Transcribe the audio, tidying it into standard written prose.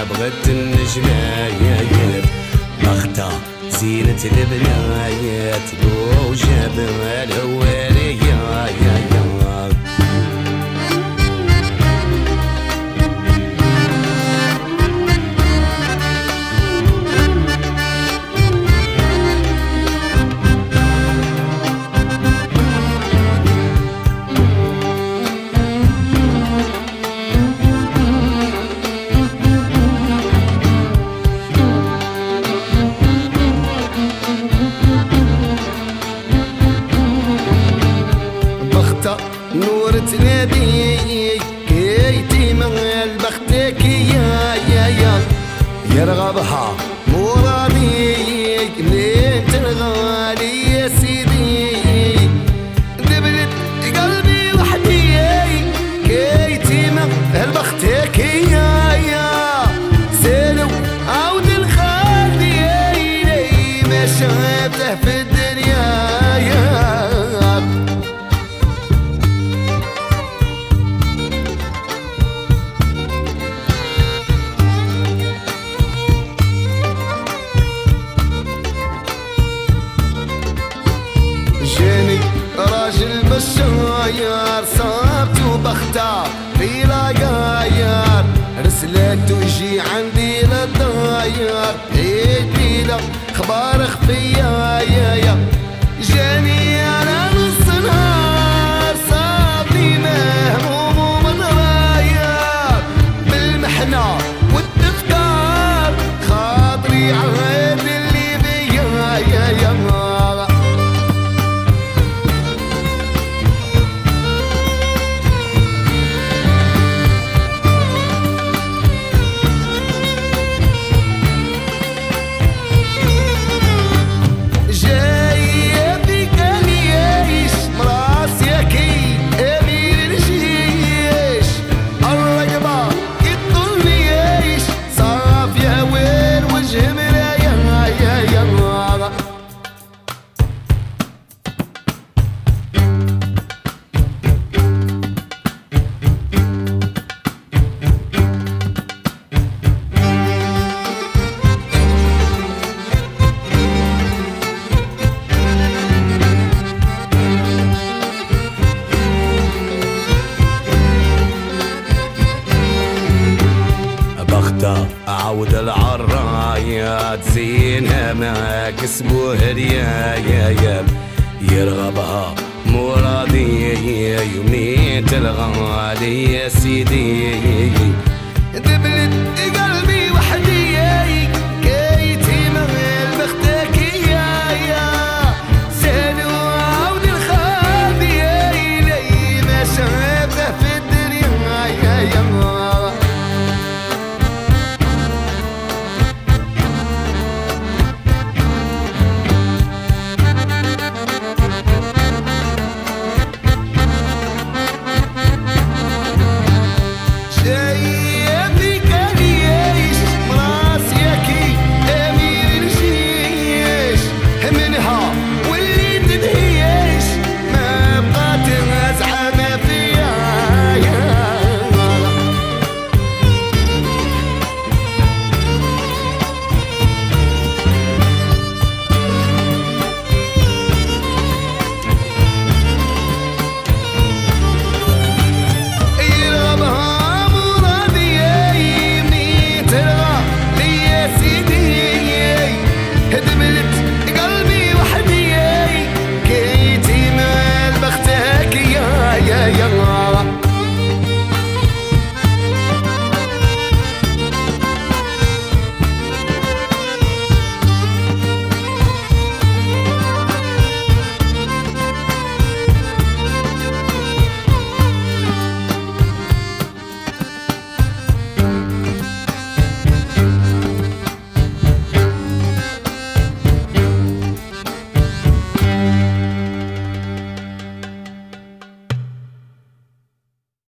بغت النجمايات بختها زينة البنايات لو جابها الهوارية نور تنادي كيتي من البختك يا يرغبها مرادي منين تنغالي يا سيدي دبلت قلبي وحدي كيتي من البختك يا سالو عود الخالي ما شافته في الدنيا راجل بالشاير صابته بختار في لاقاير رسلت ويجي عندي للداير عيد له اخبار خفيه يا جاني انا نص نهار صابني مهموم ومتغير بالمحنه والتفكار خاطري عهد اللي بيا يا عود العرايات زينها ما كسبوا هدية يرغبها مرادي يومين تلغالي يا سيدي